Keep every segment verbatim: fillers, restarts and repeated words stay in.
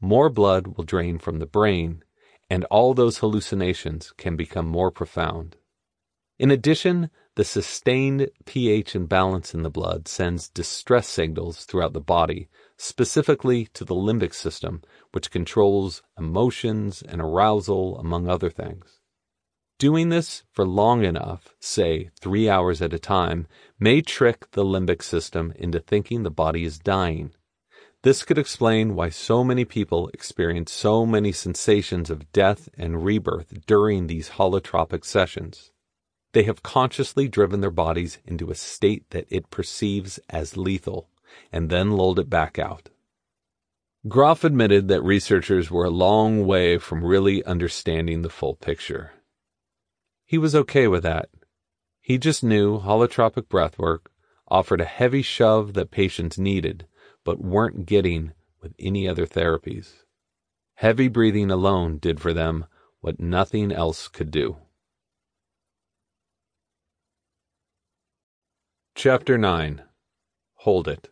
more blood will drain from the brain, and all those hallucinations can become more profound. In addition, the sustained pH imbalance in the blood sends distress signals throughout the body, specifically to the limbic system, which controls emotions and arousal, among other things. Doing this for long enough, say three hours at a time, may trick the limbic system into thinking the body is dying. This could explain why so many people experience so many sensations of death and rebirth during these holotropic sessions. They have consciously driven their bodies into a state that it perceives as lethal, and then lulled it back out. Grof admitted that researchers were a long way from really understanding the full picture. He was okay with that. He just knew holotropic breathwork offered a heavy shove that patients needed, but weren't getting with any other therapies. Heavy breathing alone did for them what nothing else could do. Chapter nine. Hold It.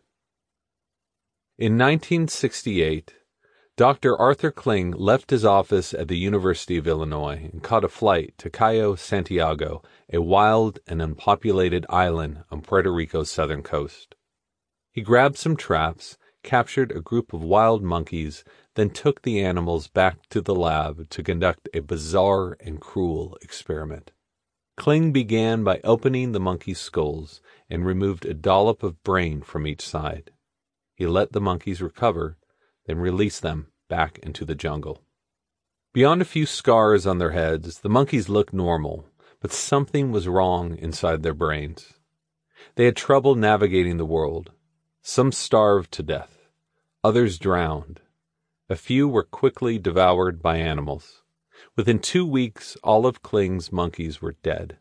In nineteen sixty-eight, Doctor Arthur Kling left his office at the University of Illinois and caught a flight to Cayo Santiago, a wild and unpopulated island on Puerto Rico's southern coast. He grabbed some traps, captured a group of wild monkeys, then took the animals back to the lab to conduct a bizarre and cruel experiment. Kling began by opening the monkeys' skulls and removed a dollop of brain from each side. He let the monkeys recover, then released them back into the jungle. Beyond a few scars on their heads, the monkeys looked normal, but something was wrong inside their brains. They had trouble navigating the world. Some starved to death. Others drowned. A few were quickly devoured by animals. Within two weeks, all of Kling's monkeys were dead.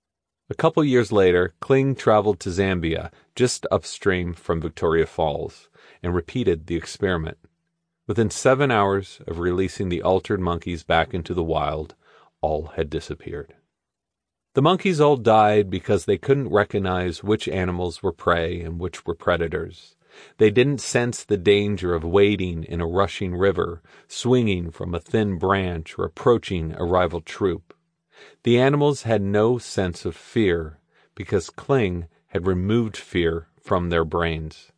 A couple years later, Kling traveled to Zambia, just upstream from Victoria Falls, and repeated the experiment. Within seven hours of releasing the altered monkeys back into the wild, all had disappeared. The monkeys all died because they couldn't recognize which animals were prey and which were predators. They didn't sense the danger of wading in a rushing river, swinging from a thin branch, or approaching a rival troop. The animals had no sense of fear because Kling had removed fear from their brains.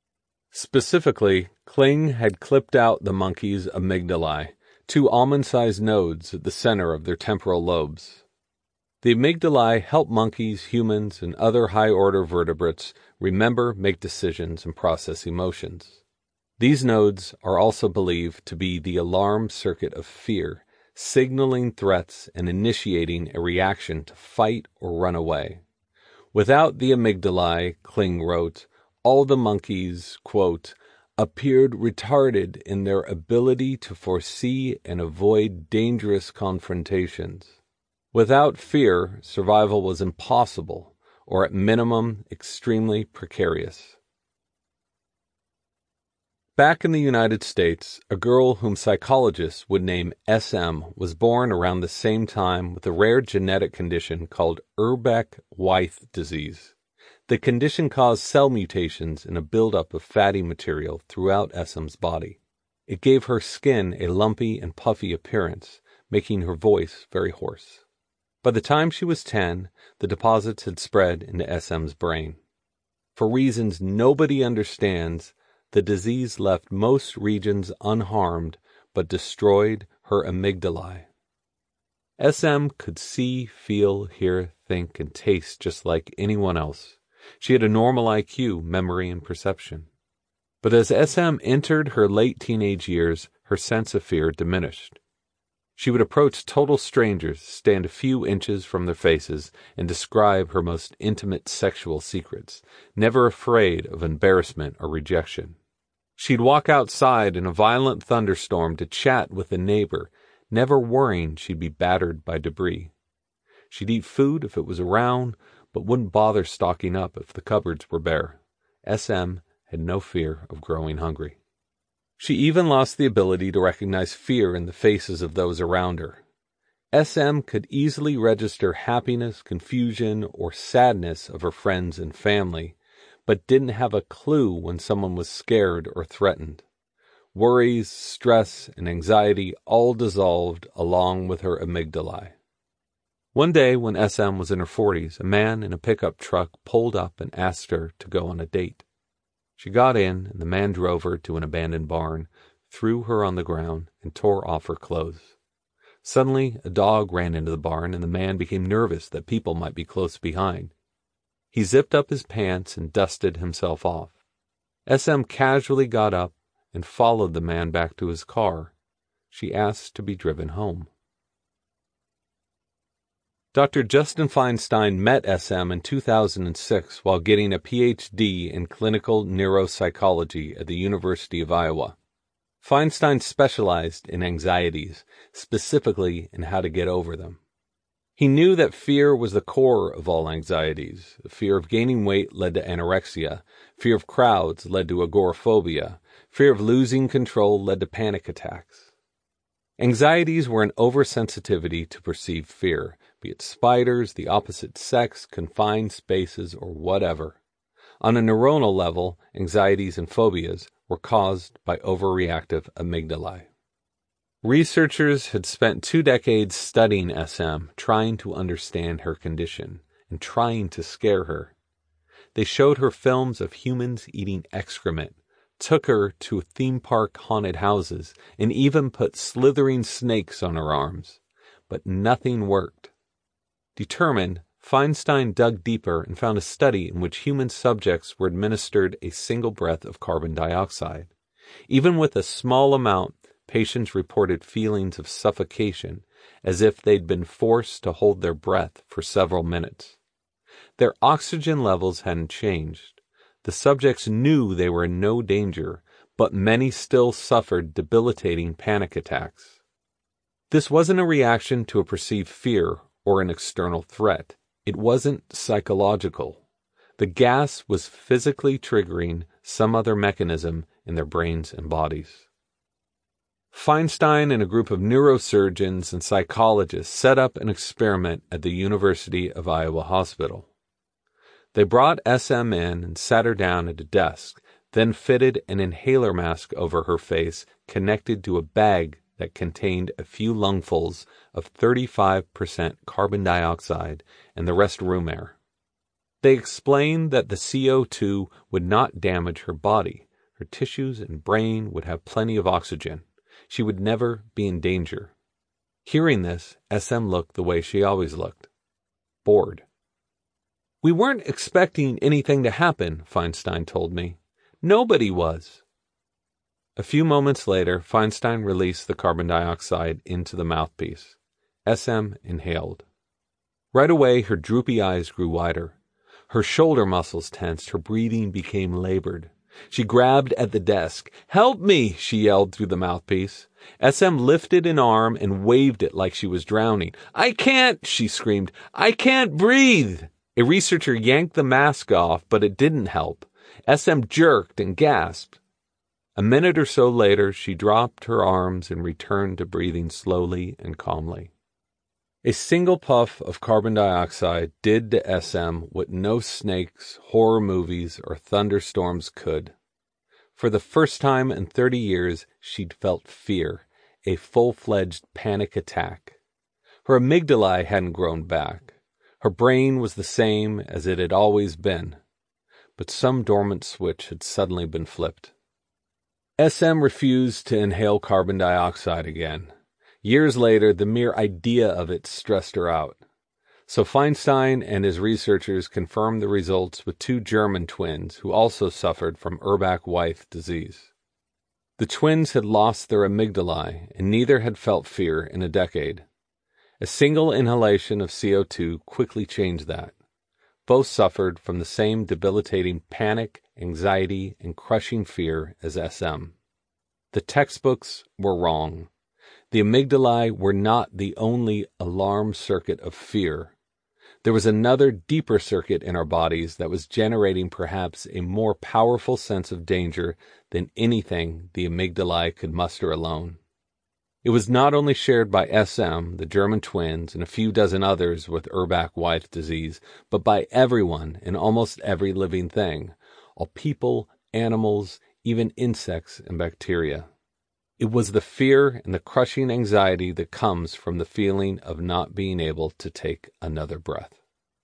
Specifically, Kling had clipped out the monkeys' amygdalae, two almond-sized nodes at the center of their temporal lobes. The amygdalae help monkeys, humans, and other high-order vertebrates remember, make decisions, and process emotions. These nodes are also believed to be the alarm circuit of fear, signaling threats and initiating a reaction to fight or run away. Without the amygdalae, Kling wrote, all the monkeys, quote, appeared retarded in their ability to foresee and avoid dangerous confrontations. Without fear, survival was impossible, or at minimum, extremely precarious. Back in the United States, a girl whom psychologists would name S M was born around the same time with a rare genetic condition called Urbach-Wiethe disease. The condition caused cell mutations in a buildup of fatty material throughout S M's body. It gave her skin a lumpy and puffy appearance, making her voice very hoarse. By the time she was ten, the deposits had spread into S M's brain. For reasons nobody understands, the disease left most regions unharmed, but destroyed her amygdalae. S M could see, feel, hear, think, and taste just like anyone else. She had a normal I Q, memory, and perception. But as S M entered her late teenage years, her sense of fear diminished. She would approach total strangers, stand a few inches from their faces, and describe her most intimate sexual secrets, never afraid of embarrassment or rejection. She'd walk outside in a violent thunderstorm to chat with a neighbor, never worrying she'd be battered by debris. She'd eat food if it was around, but wouldn't bother stocking up if the cupboards were bare. S M had no fear of growing hungry. She even lost the ability to recognize fear in the faces of those around her. S M could easily register happiness, confusion, or sadness of her friends and family, but didn't have a clue when someone was scared or threatened. Worries, stress, and anxiety all dissolved along with her amygdalae. One day when S M was in her forties, a man in a pickup truck pulled up and asked her to go on a date. She got in, and the man drove her to an abandoned barn, threw her on the ground, and tore off her clothes. Suddenly, a dog ran into the barn, and the man became nervous that people might be close behind. He zipped up his pants and dusted himself off. S M casually got up and followed the man back to his car. She asked to be driven home. Doctor Justin Feinstein met S M in two thousand six while getting a P H D in clinical neuropsychology at the University of Iowa. Feinstein specialized in anxieties, specifically in how to get over them. He knew that fear was the core of all anxieties. The fear of gaining weight led to anorexia. Fear of crowds led to agoraphobia. Fear of losing control led to panic attacks. Anxieties were an oversensitivity to perceived fear, be it spiders, the opposite sex, confined spaces, or whatever. On a neuronal level, anxieties and phobias were caused by overreactive amygdalae. Researchers had spent two decades studying S M, trying to understand her condition, and trying to scare her. They showed her films of humans eating excrement, took her to theme park haunted houses, and even put slithering snakes on her arms. But nothing worked. Determined, Feinstein dug deeper and found a study in which human subjects were administered a single breath of carbon dioxide. Even with a small amount, patients reported feelings of suffocation, as if they'd been forced to hold their breath for several minutes. Their oxygen levels hadn't changed. The subjects knew they were in no danger, but many still suffered debilitating panic attacks. This wasn't a reaction to a perceived fear or an external threat. It wasn't psychological. The gas was physically triggering some other mechanism in their brains and bodies. Feinstein and a group of neurosurgeons and psychologists set up an experiment at the University of Iowa Hospital. They brought S M in and sat her down at a desk, then fitted an inhaler mask over her face connected to a bag that contained a few lungfuls of thirty-five percent carbon dioxide and the rest room air. They explained that the C O two would not damage her body. Her tissues and brain would have plenty of oxygen. She would never be in danger. Hearing this, S M looked the way she always looked. Bored. "We weren't expecting anything to happen," Feinstein told me. "Nobody was." A few moments later, Feinstein released the carbon dioxide into the mouthpiece. S M inhaled. Right away, her droopy eyes grew wider. Her shoulder muscles tensed. Her breathing became labored. She grabbed at the desk. "Help me!" she yelled through the mouthpiece. S M lifted an arm and waved it like she was drowning. "I can't!" she screamed. "I can't breathe!" A researcher yanked the mask off, but it didn't help. S M jerked and gasped. A minute or so later, she dropped her arms and returned to breathing slowly and calmly. A single puff of carbon dioxide did to S M what no snakes, horror movies, or thunderstorms could. For the first time in thirty years, she'd felt fear, a full-fledged panic attack. Her amygdalae hadn't grown back. Her brain was the same as it had always been, but some dormant switch had suddenly been flipped. S M refused to inhale carbon dioxide again. Years later, the mere idea of it stressed her out. So Feinstein and his researchers confirmed the results with two German twins who also suffered from Urbach-Wiethe disease. The twins had lost their amygdalae, and neither had felt fear in a decade. A single inhalation of C O two quickly changed that. Both suffered from the same debilitating panic, anxiety, and crushing fear as S M. The textbooks were wrong. The amygdalae were not the only alarm circuit of fear. There was another deeper circuit in our bodies that was generating perhaps a more powerful sense of danger than anything the amygdalae could muster alone. It was not only shared by S M, the German twins, and a few dozen others with Urbach-Wiethe disease, but by everyone and almost every living thing, all people, animals, even insects and bacteria. It was the fear and the crushing anxiety that comes from the feeling of not being able to take another breath.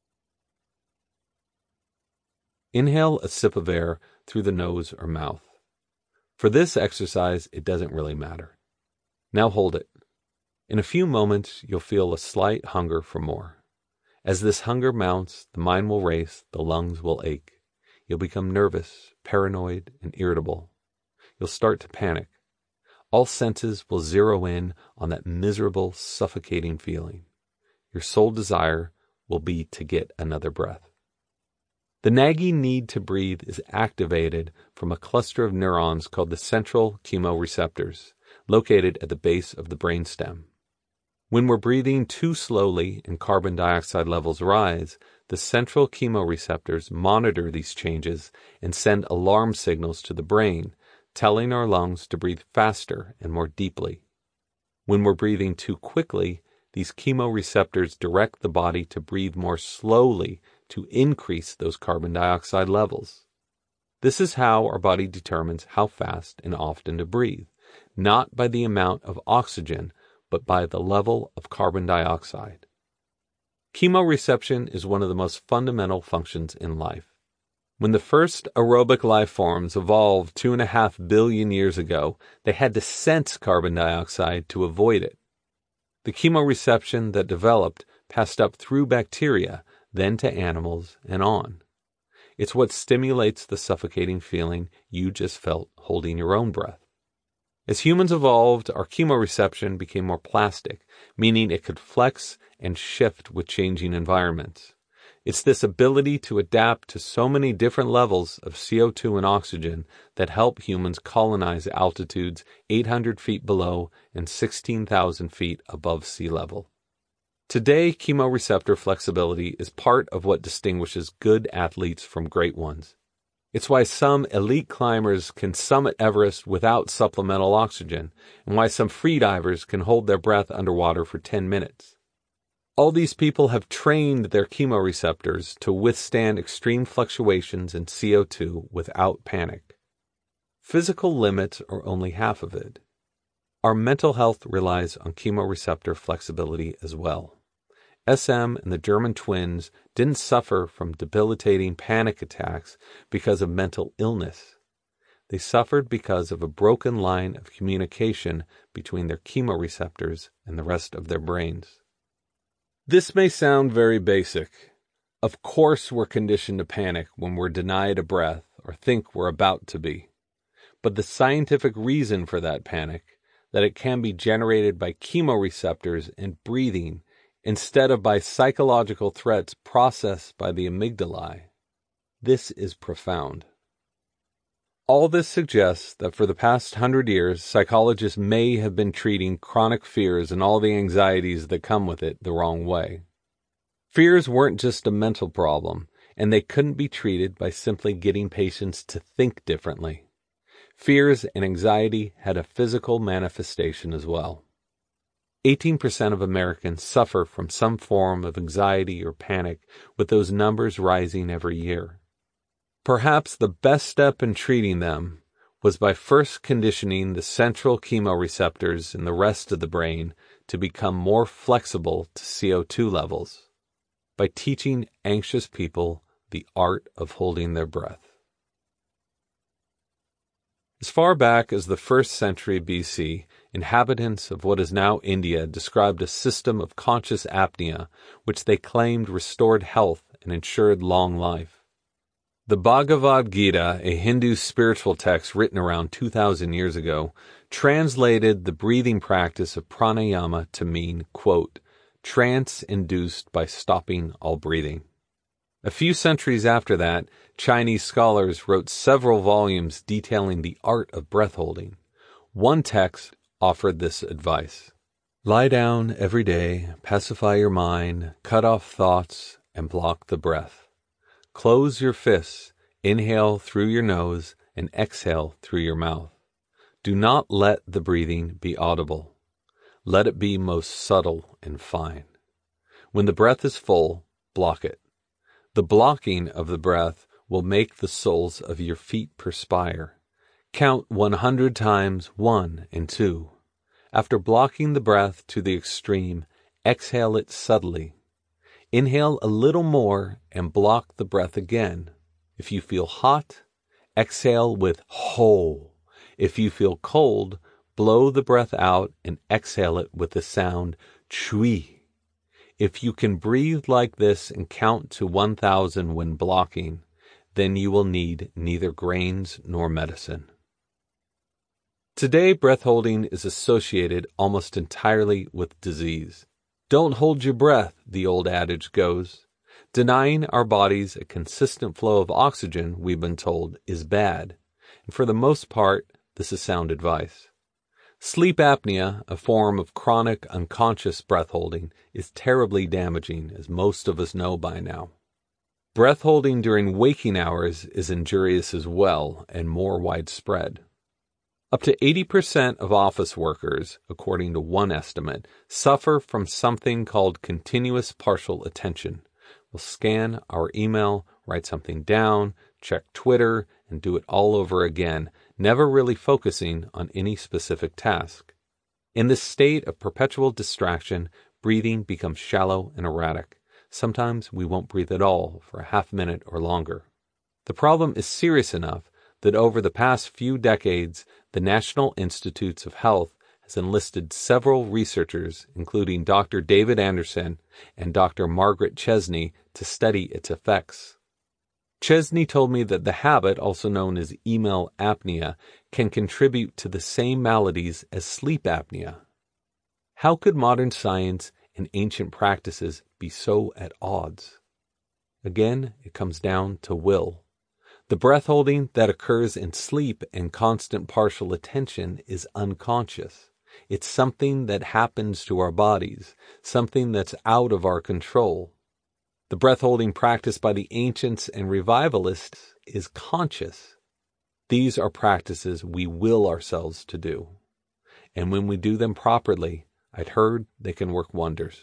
Inhale a sip of air through the nose or mouth. For this exercise, it doesn't really matter. Now hold it. In a few moments, you'll feel a slight hunger for more. As this hunger mounts, the mind will race, the lungs will ache. You'll become nervous, paranoid, and irritable. You'll start to panic. All senses will zero in on that miserable, suffocating feeling. Your sole desire will be to get another breath. The nagging need to breathe is activated from a cluster of neurons called the central chemoreceptors, located at the base of the brainstem. When we're breathing too slowly and carbon dioxide levels rise, the central chemoreceptors monitor these changes and send alarm signals to the brain, telling our lungs to breathe faster and more deeply. When we're breathing too quickly, these chemoreceptors direct the body to breathe more slowly to increase those carbon dioxide levels. This is how our body determines how fast and often to breathe, not by the amount of oxygen, but by the level of carbon dioxide. Chemoreception is one of the most fundamental functions in life. When the first aerobic life forms evolved two and a half billion years ago, they had to sense carbon dioxide to avoid it. The chemoreception that developed passed up through bacteria, then to animals, and on. It's what stimulates the suffocating feeling you just felt holding your own breath. As humans evolved, our chemoreception became more plastic, meaning it could flex and shift with changing environments. It's this ability to adapt to so many different levels of C O two and oxygen that help humans colonize altitudes eight hundred feet below and sixteen thousand feet above sea level. Today, chemoreceptor flexibility is part of what distinguishes good athletes from great ones. It's why some elite climbers can summit Everest without supplemental oxygen, and why some freedivers can hold their breath underwater for ten minutes. All these people have trained their chemoreceptors to withstand extreme fluctuations in C O two without panic. Physical limits are only half of it. Our mental health relies on chemoreceptor flexibility as well. S M and the German twins didn't suffer from debilitating panic attacks because of mental illness. They suffered because of a broken line of communication between their chemoreceptors and the rest of their brains. This may sound very basic. Of course we're conditioned to panic when we're denied a breath or think we're about to be. But the scientific reason for that panic, that it can be generated by chemoreceptors and breathing, instead of by psychological threats processed by the amygdala. This is profound. All this suggests that for the past hundred years, psychologists may have been treating chronic fears and all the anxieties that come with it the wrong way. Fears weren't just a mental problem, and they couldn't be treated by simply getting patients to think differently. Fears and anxiety had a physical manifestation as well. eighteen percent of Americans suffer from some form of anxiety or panic, with those numbers rising every year. Perhaps the best step in treating them was by first conditioning the central chemoreceptors in the rest of the brain to become more flexible to C O two levels, by teaching anxious people the art of holding their breath. As far back as the first century B C, inhabitants of what is now India described a system of conscious apnea which they claimed restored health and ensured long life. The Bhagavad Gita, a Hindu spiritual text written around two thousand years ago, translated the breathing practice of pranayama to mean, quote, trance induced by stopping all breathing. A few centuries after that, Chinese scholars wrote several volumes detailing the art of breath holding. One text offered this advice: lie down every day, pacify your mind, cut off thoughts, and block the breath. Close your fists, inhale through your nose, and exhale through your mouth. Do not let the breathing be audible. Let it be most subtle and fine. When the breath is full, block it. The blocking of the breath will make the soles of your feet perspire. Count one hundred times one and two. After blocking the breath to the extreme, exhale it subtly. Inhale a little more and block the breath again. If you feel hot, exhale with ho. If you feel cold, blow the breath out and exhale it with the sound chui. If you can breathe like this and count to one thousand when blocking, then you will need neither grains nor medicine. Today, breath holding is associated almost entirely with disease. Don't hold your breath, the old adage goes. Denying our bodies a consistent flow of oxygen, we've been told, is bad. And for the most part, this is sound advice. Sleep apnea, a form of chronic unconscious breath holding, is terribly damaging, as most of us know by now. Breath holding during waking hours is injurious as well and more widespread. Up to eighty percent of office workers, according to one estimate, suffer from something called continuous partial attention. We'll scan our email, write something down, check Twitter, and do it all over again, never really focusing on any specific task. In this state of perpetual distraction, breathing becomes shallow and erratic. Sometimes we won't breathe at all for a half minute or longer. The problem is serious enough that over the past few decades, the National Institutes of Health has enlisted several researchers, including Doctor David Anderson and Doctor Margaret Chesney, to study its effects. Chesney told me that the habit, also known as email apnea, can contribute to the same maladies as sleep apnea. How could modern science and ancient practices be so at odds? Again, it comes down to will. The breath holding that occurs in sleep and constant partial attention is unconscious. It's something that happens to our bodies, something that's out of our control. The breath holding practiced by the ancients and revivalists is conscious. These are practices we will ourselves to do. And when we do them properly, I'd heard they can work wonders.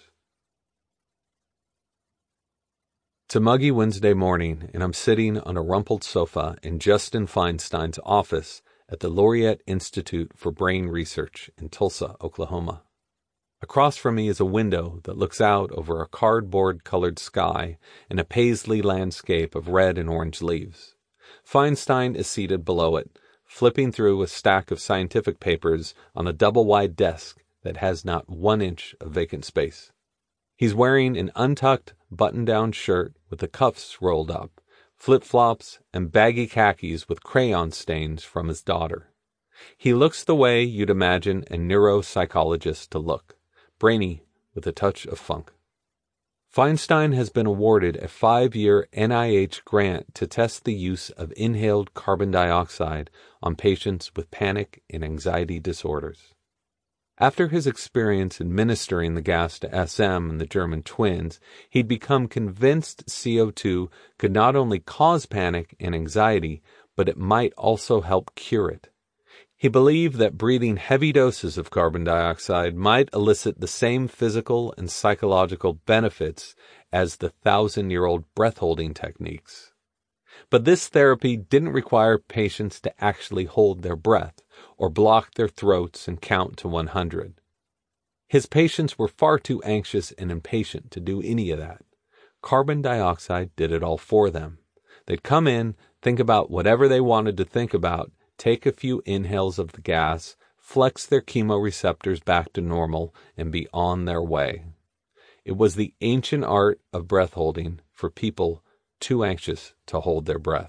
It's a muggy Wednesday morning, and I'm sitting on a rumpled sofa in Justin Feinstein's office at the Laureate Institute for Brain Research in Tulsa, Oklahoma. Across from me is a window that looks out over a cardboard-colored sky and a paisley landscape of red and orange leaves. Feinstein is seated below it, flipping through a stack of scientific papers on a double-wide desk that has not one inch of vacant space. He's wearing an untucked, button-down shirt with the cuffs rolled up, flip-flops, and baggy khakis with crayon stains from his daughter. He looks the way you'd imagine a neuropsychologist to look, brainy with a touch of funk. Feinstein has been awarded a five-year N I H grant to test the use of inhaled carbon dioxide on patients with panic and anxiety disorders. After his experience administering the gas to S M and the German twins, he'd become convinced C O two could not only cause panic and anxiety, but it might also help cure it. He believed that breathing heavy doses of carbon dioxide might elicit the same physical and psychological benefits as the thousand-year-old breath-holding techniques. But this therapy didn't require patients to actually hold their breath or block their throats and count to one hundred. His patients were far too anxious and impatient to do any of that. Carbon dioxide did it all for them. They'd come in, think about whatever they wanted to think about, take a few inhales of the gas, flex their chemoreceptors back to normal, and be on their way. It was the ancient art of breath holding for people too anxious to hold their breath.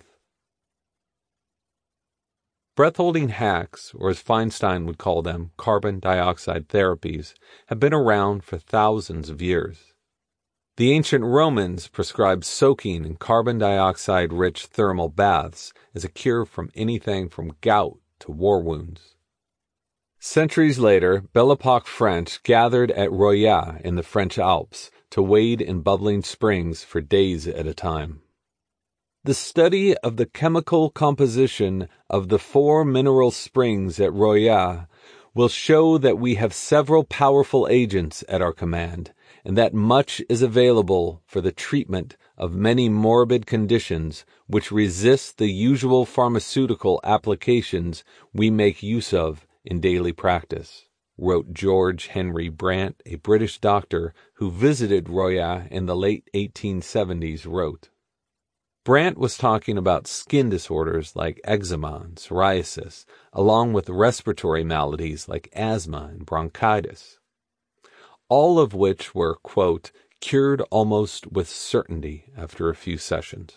Breath-holding hacks, or as Feinstein would call them, carbon dioxide therapies, have been around for thousands of years. The ancient Romans prescribed soaking in carbon dioxide-rich thermal baths as a cure from anything from gout to war wounds. Centuries later, Belle Epoque French gathered at Roya in the French Alps to wade in bubbling springs for days at a time. The study of the chemical composition of the four mineral springs at Roya will show that we have several powerful agents at our command, and that much is available for the treatment of many morbid conditions which resist the usual pharmaceutical applications we make use of in daily practice, wrote George Henry Brant, a British doctor who visited Roya in the late eighteen seventies, wrote. Brant was talking about skin disorders like eczema and psoriasis, along with respiratory maladies like asthma and bronchitis, all of which were, quote, cured almost with certainty after a few sessions.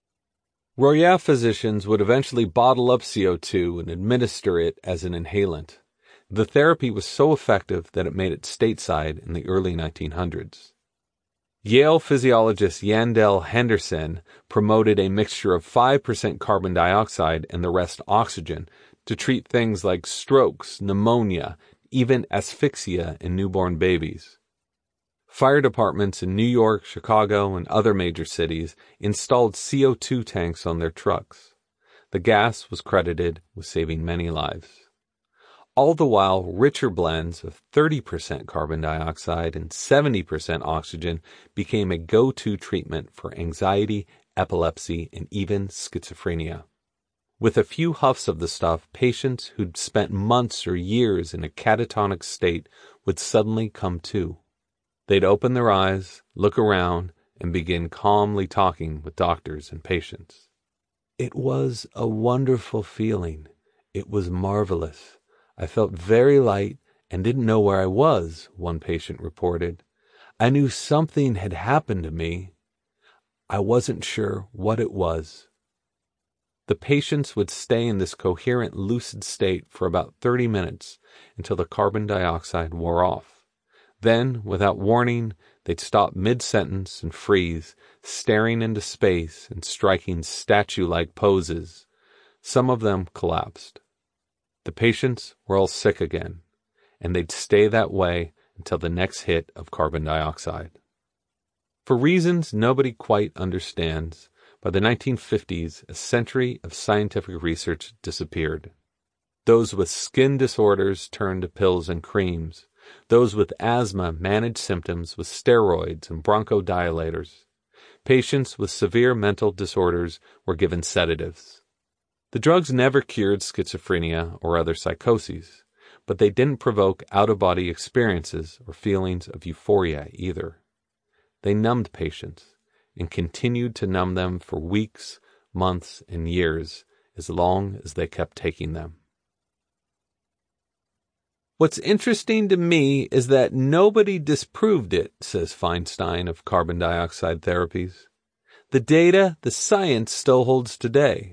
Roya physicians would eventually bottle up C O two and administer it as an inhalant. The therapy was so effective that it made it stateside in the early nineteen hundreds. Yale physiologist Yandell Henderson promoted a mixture of five percent carbon dioxide and the rest oxygen to treat things like strokes, pneumonia, even asphyxia in newborn babies. Fire departments in New York, Chicago, and other major cities installed C O two tanks on their trucks. The gas was credited with saving many lives. All the while, richer blends of thirty percent carbon dioxide and seventy percent oxygen became a go-to treatment for anxiety, epilepsy, and even schizophrenia. With a few huffs of the stuff, patients who'd spent months or years in a catatonic state would suddenly come to. They'd open their eyes, look around, and begin calmly talking with doctors and patients. It was a wonderful feeling. It was marvelous. I felt very light and didn't know where I was, one patient reported. I knew something had happened to me. I wasn't sure what it was. The patients would stay in this coherent, lucid state for about thirty minutes until the carbon dioxide wore off. Then, without warning, they'd stop mid-sentence and freeze, staring into space and striking statue-like poses. Some of them collapsed. The patients were all sick again, and they'd stay that way until the next hit of carbon dioxide. For reasons nobody quite understands, by the nineteen fifties, a century of scientific research disappeared. Those with skin disorders turned to pills and creams. Those with asthma managed symptoms with steroids and bronchodilators. Patients with severe mental disorders were given sedatives. The drugs never cured schizophrenia or other psychoses, but they didn't provoke out-of-body experiences or feelings of euphoria either. They numbed patients and continued to numb them for weeks, months, and years, as long as they kept taking them. What's interesting to me is that nobody disproved it, says Feinstein of carbon dioxide therapies. The data, the science still holds today.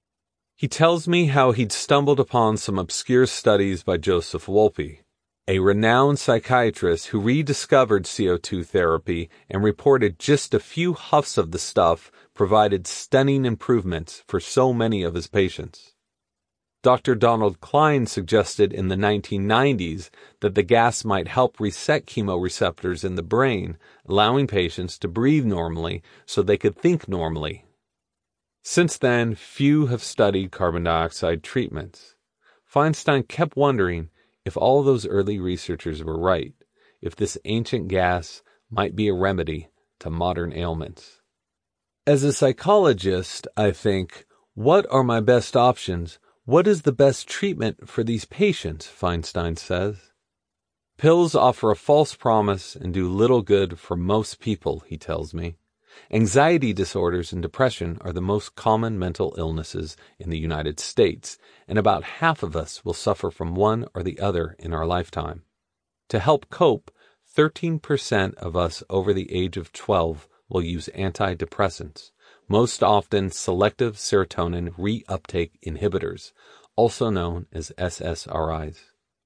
He tells me how he'd stumbled upon some obscure studies by Joseph Wolpe, a renowned psychiatrist who rediscovered C O two therapy and reported just a few huffs of the stuff provided stunning improvements for so many of his patients. Doctor Donald Klein suggested in the nineteen nineties that the gas might help reset chemoreceptors in the brain, allowing patients to breathe normally so they could think normally. Since then, few have studied carbon dioxide treatments. Feinstein kept wondering if all those early researchers were right, if this ancient gas might be a remedy to modern ailments. As a psychologist, I think, what are my best options? What is the best treatment for these patients? Feinstein says. Pills offer a false promise and do little good for most people, he tells me. Anxiety disorders and depression are the most common mental illnesses in the United States, and about half of us will suffer from one or the other in our lifetime. To help cope, thirteen percent of us over the age of twelve will use antidepressants, most often selective serotonin reuptake inhibitors, also known as S S R Is.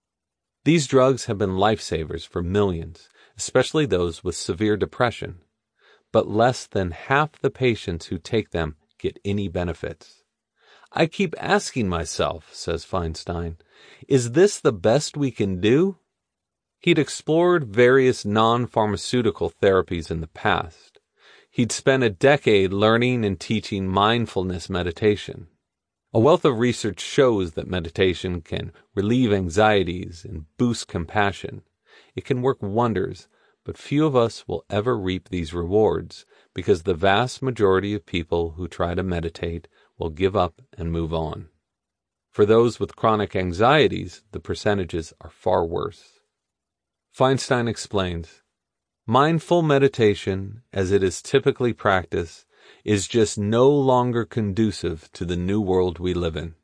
These drugs have been lifesavers for millions, especially those with severe depression. But less than half the patients who take them get any benefits. I keep asking myself, says Feinstein, is this the best we can do? He'd explored various non-pharmaceutical therapies in the past. He'd spent a decade learning and teaching mindfulness meditation. A wealth of research shows that meditation can relieve anxieties and boost compassion. It can work wonders, but few of us will ever reap these rewards because the vast majority of people who try to meditate will give up and move on. For those with chronic anxieties, the percentages are far worse. Feinstein explains, mindful meditation, as it is typically practiced, is just no longer conducive to the new world we live in.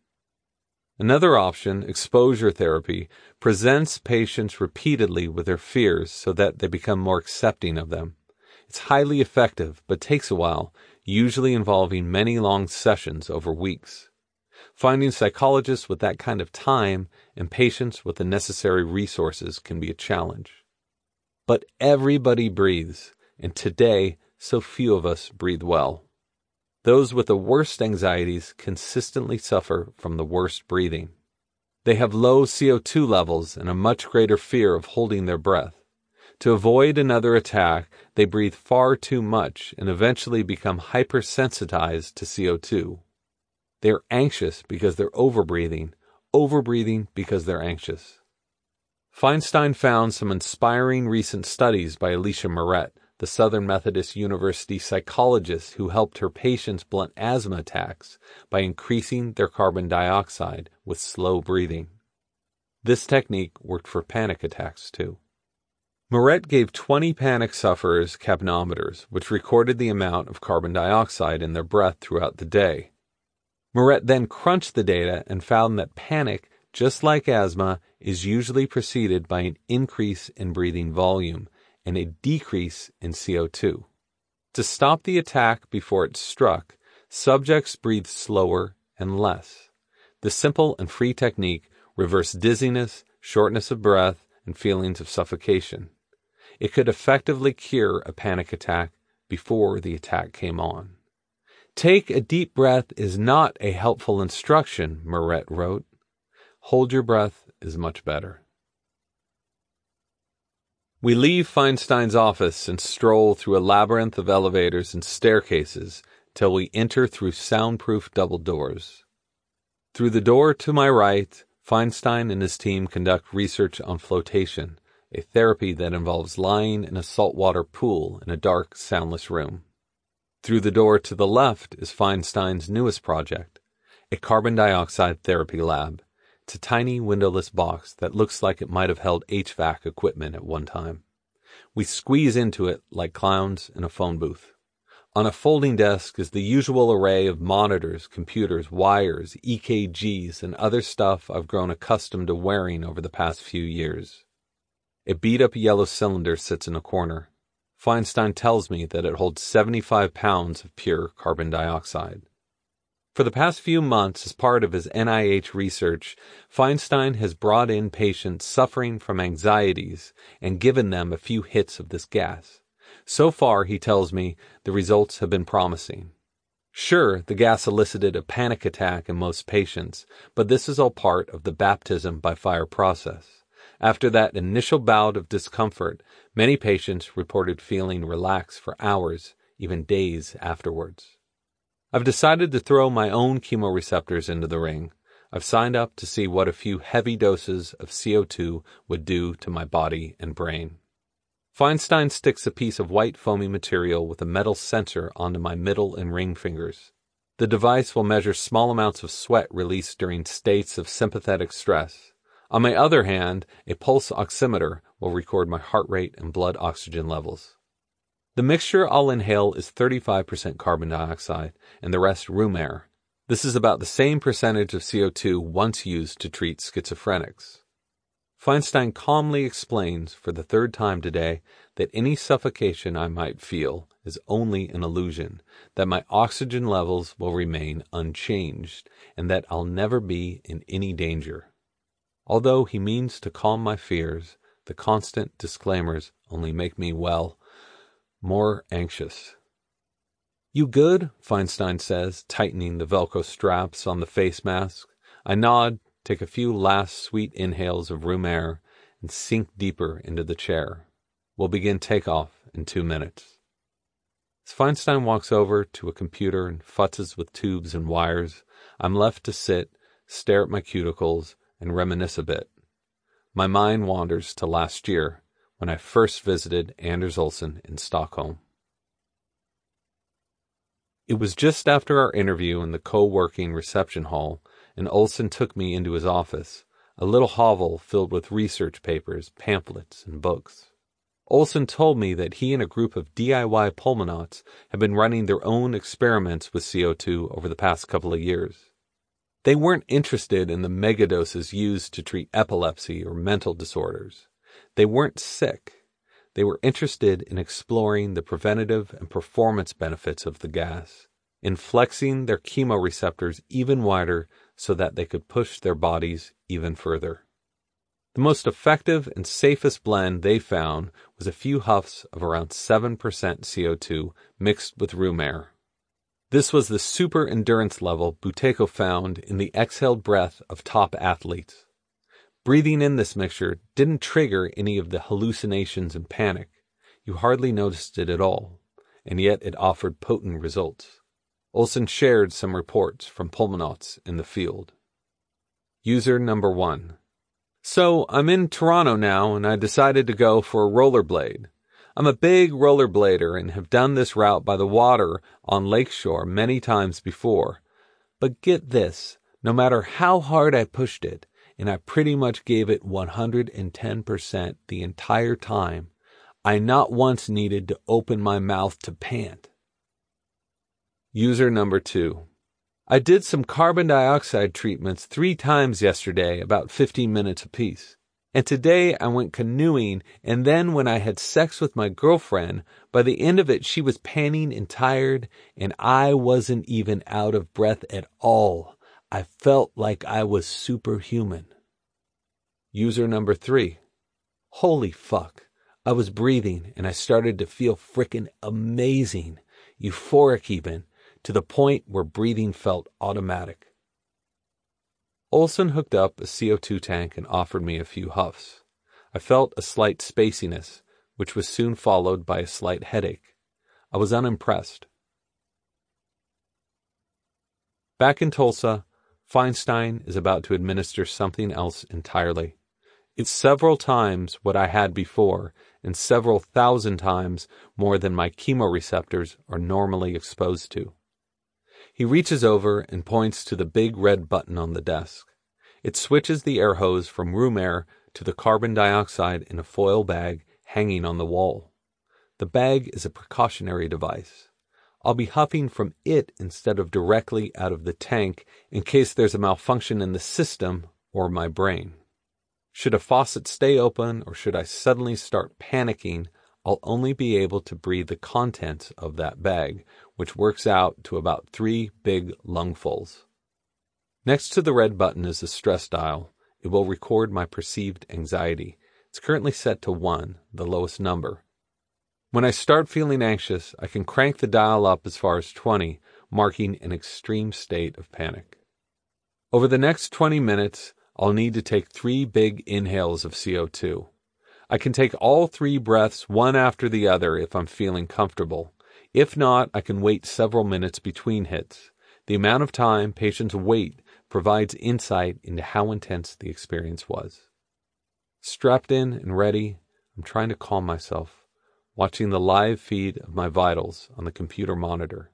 Another option, exposure therapy, presents patients repeatedly with their fears so that they become more accepting of them. It's highly effective, but takes a while, usually involving many long sessions over weeks. Finding psychologists with that kind of time and patients with the necessary resources can be a challenge. But everybody breathes, and today, so few of us breathe well. Those with the worst anxieties consistently suffer from the worst breathing. They have low C O two levels and a much greater fear of holding their breath. To avoid another attack, they breathe far too much and eventually become hypersensitized to C O two. They are anxious because they're overbreathing, overbreathing because they're anxious. Feinstein found some inspiring recent studies by Alicia Moret, the Southern Methodist University psychologist who helped her patients blunt asthma attacks by increasing their carbon dioxide with slow breathing. This technique worked for panic attacks too. Moret gave twenty panic sufferers capnometers, which recorded the amount of carbon dioxide in their breath throughout the day. Moret then crunched the data and found that panic, just like asthma, is usually preceded by an increase in breathing volume and a decrease in C O two. To stop the attack before it struck, subjects breathed slower and less. The simple and free technique reversed dizziness, shortness of breath, and feelings of suffocation. It could effectively cure a panic attack before the attack came on. Take a deep breath is not a helpful instruction, Moret wrote. Hold your breath is much better. We leave Feinstein's office and stroll through a labyrinth of elevators and staircases till we enter through soundproof double doors. Through the door to my right, Feinstein and his team conduct research on flotation, a therapy that involves lying in a saltwater pool in a dark, soundless room. Through the door to the left is Feinstein's newest project, a carbon dioxide therapy lab. It's a tiny windowless box that looks like it might have held H V A C equipment at one time. We squeeze into it like clowns in a phone booth. On a folding desk is the usual array of monitors, computers, wires, E K Gs, and other stuff I've grown accustomed to wearing over the past few years. A beat-up yellow cylinder sits in a corner. Feinstein tells me that it holds seventy-five pounds of pure carbon dioxide. For the past few months, as part of his N I H research, Feinstein has brought in patients suffering from anxieties and given them a few hits of this gas. So far, he tells me, the results have been promising. Sure, the gas elicited a panic attack in most patients, but this is all part of the baptism by fire process. After that initial bout of discomfort, many patients reported feeling relaxed for hours, even days afterwards. I've decided to throw my own chemoreceptors into the ring. I've signed up to see what a few heavy doses of C O two would do to my body and brain. Feinstein sticks a piece of white foamy material with a metal sensor onto my middle and ring fingers. The device will measure small amounts of sweat released during states of sympathetic stress. On my other hand, a pulse oximeter will record my heart rate and blood oxygen levels. The mixture I'll inhale is thirty-five percent carbon dioxide and the rest room air. This is about the same percentage of C O two once used to treat schizophrenics. Feinstein calmly explains for the third time today that any suffocation I might feel is only an illusion, that my oxygen levels will remain unchanged, and that I'll never be in any danger. Although he means to calm my fears, the constant disclaimers only make me, well, more anxious. "You good?" Feinstein says, tightening the Velcro straps on the face mask. I nod, take a few last sweet inhales of room air, and sink deeper into the chair. We'll begin takeoff in two minutes. As Feinstein walks over to a computer and futzes with tubes and wires, I'm left to sit, stare at my cuticles, and reminisce a bit. My mind wanders to last year, when I first visited Anders Olsson in Stockholm. It was just after our interview in the co-working reception hall, and Olsson took me into his office, a little hovel filled with research papers, pamphlets, and books. Olsson told me that he and a group of D I Y pulmonauts have been running their own experiments with C O two over the past couple of years. They weren't interested in the megadoses used to treat epilepsy or mental disorders. They weren't sick. They were interested in exploring the preventative and performance benefits of the gas, in flexing their chemoreceptors even wider so that they could push their bodies even further. The most effective and safest blend they found was a few huffs of around seven percent C O two mixed with room air. This was the super endurance level Buteyko found in the exhaled breath of top athletes. Breathing in this mixture didn't trigger any of the hallucinations and panic. You hardly noticed it at all, and yet it offered potent results. Olsson shared some reports from pulmonauts in the field. User number one. So, I'm in Toronto now, and I decided to go for a rollerblade. I'm a big rollerblader and have done this route by the water on Lakeshore many times before. But get this, no matter how hard I pushed it, and I pretty much gave it one hundred ten percent the entire time, I not once needed to open my mouth to pant. User number two. I did some carbon dioxide treatments three times yesterday, about fifteen minutes apiece. And today I went canoeing, and then when I had sex with my girlfriend, by the end of it she was panting and tired, and I wasn't even out of breath at all. I felt like I was superhuman. User number three. Holy fuck. I was breathing, and I started to feel frickin' amazing, euphoric even, to the point where breathing felt automatic. Olsson hooked up a C O two tank and offered me a few huffs. I felt a slight spaciness, which was soon followed by a slight headache. I was unimpressed. Back in Tulsa, Feinstein is about to administer something else entirely. It's several times what I had before, and several thousand times more than my chemoreceptors are normally exposed to. He reaches over and points to the big red button on the desk. It switches the air hose from room air to the carbon dioxide in a foil bag hanging on the wall. The bag is a precautionary device. I'll be huffing from it instead of directly out of the tank in case there's a malfunction in the system or my brain. Should a faucet stay open or should I suddenly start panicking, I'll only be able to breathe the contents of that bag, which works out to about three big lungfuls. Next to the red button is a stress dial. It will record my perceived anxiety. It's currently set to one, the lowest number. When I start feeling anxious, I can crank the dial up as far as twenty, marking an extreme state of panic. Over the next twenty minutes, I'll need to take three big inhales of C O two. I can take all three breaths one after the other if I'm feeling comfortable. If not, I can wait several minutes between hits. The amount of time patients wait provides insight into how intense the experience was. Strapped in and ready, I'm trying to calm myself, watching the live feed of my vitals on the computer monitor.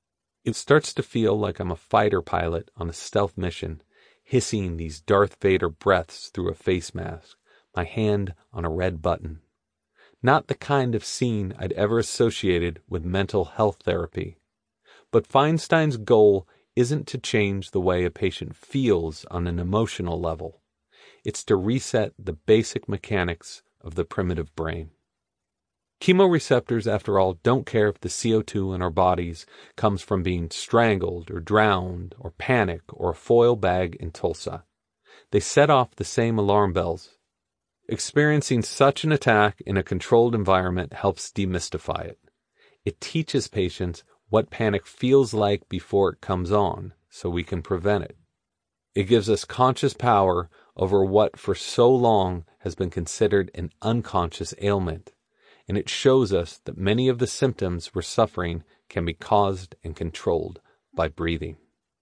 It starts to feel like I'm a fighter pilot on a stealth mission, hissing these Darth Vader breaths through a face mask, my hand on a red button. Not the kind of scene I'd ever associated with mental health therapy. But Feinstein's goal isn't to change the way a patient feels on an emotional level. It's to reset the basic mechanics of the primitive brain. Chemoreceptors, after all, don't care if the C O two in our bodies comes from being strangled or drowned or panic or a foil bag in Tulsa. They set off the same alarm bells. Experiencing such an attack in a controlled environment helps demystify it. It teaches patients what panic feels like before it comes on, so we can prevent it. It gives us conscious power over what for so long has been considered an unconscious ailment, and it shows us that many of the symptoms we're suffering can be caused and controlled by breathing.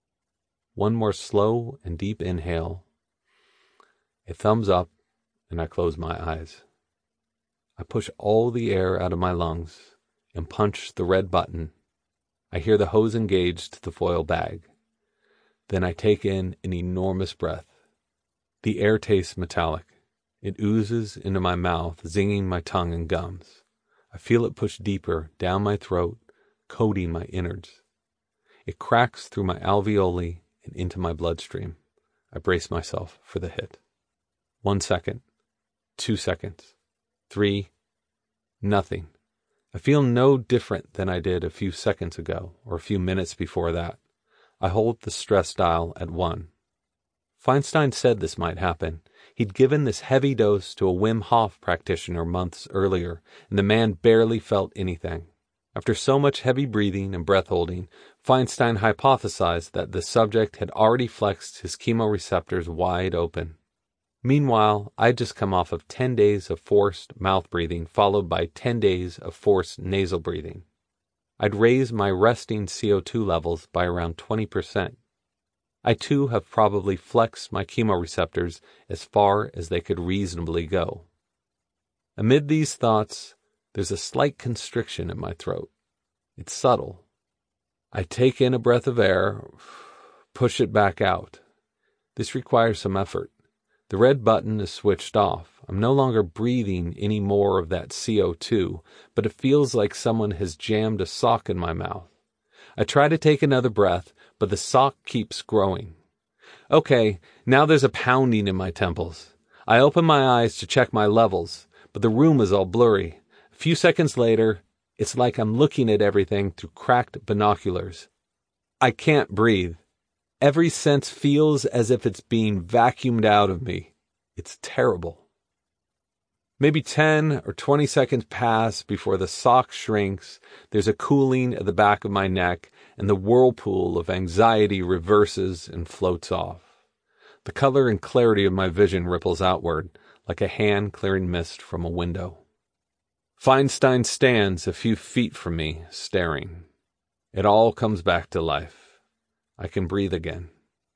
One more slow and deep inhale, a thumbs up, and I close my eyes. I push all the air out of my lungs and punch the red button. I hear the hose engaged to the foil bag. Then I take in an enormous breath. The air tastes metallic. It oozes into my mouth, zinging my tongue and gums. I feel it push deeper down my throat, coating my innards. It cracks through my alveoli and into my bloodstream. I brace myself for the hit. One second. Two seconds. Three. Nothing. I feel no different than I did a few seconds ago, or a few minutes before that. I hold the stress dial at one. Feinstein said this might happen. He'd given this heavy dose to a Wim Hof practitioner months earlier, and the man barely felt anything. After so much heavy breathing and breath holding, Feinstein hypothesized that the subject had already flexed his chemoreceptors wide open. Meanwhile, I'd just come off of ten days of forced mouth breathing, followed by ten days of forced nasal breathing. I'd raised my resting C O two levels by around twenty percent. I too have probably flexed my chemoreceptors as far as they could reasonably go. Amid these thoughts, there's a slight constriction in my throat. It's subtle. I take in a breath of air, push it back out. This requires some effort. The red button is switched off. I'm no longer breathing any more of that C O two, but it feels like someone has jammed a sock in my mouth. I try to take another breath, but the sock keeps growing. Okay, now there's a pounding in my temples. I open my eyes to check my levels, but the room is all blurry. A few seconds later, it's like I'm looking at everything through cracked binoculars. I can't breathe. Every sense feels as if it's being vacuumed out of me. It's terrible. Maybe ten or twenty seconds pass before the sock shrinks, there's a cooling at the back of my neck, and the whirlpool of anxiety reverses and floats off. The color and clarity of my vision ripples outward, like a hand clearing mist from a window. Feinstein stands a few feet from me, staring. It all comes back to life. I can breathe again.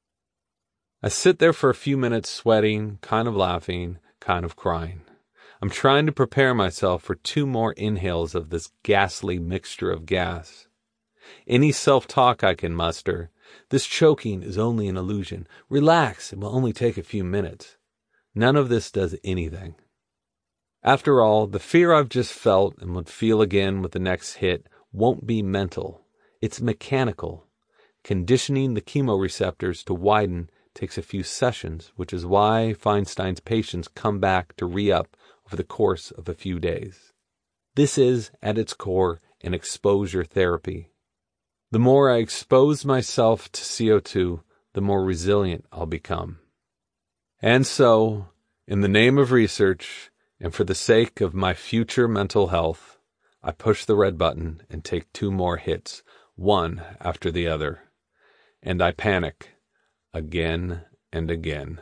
I sit there for a few minutes sweating, kind of laughing, kind of crying. I'm trying to prepare myself for two more inhales of this ghastly mixture of gas. Any self-talk I can muster. This choking is only an illusion. Relax, it will only take a few minutes. None of this does anything. After all, the fear I've just felt and would feel again with the next hit won't be mental. It's mechanical. Conditioning the chemoreceptors to widen takes a few sessions, which is why Feinstein's patients come back to re-up over the course of a few days. This is, at its core, an exposure therapy. The more I expose myself to C O two, the more resilient I'll become. And so, in the name of research, and for the sake of my future mental health, I push the red button and take two more hits, one after the other. And I panic, again and again.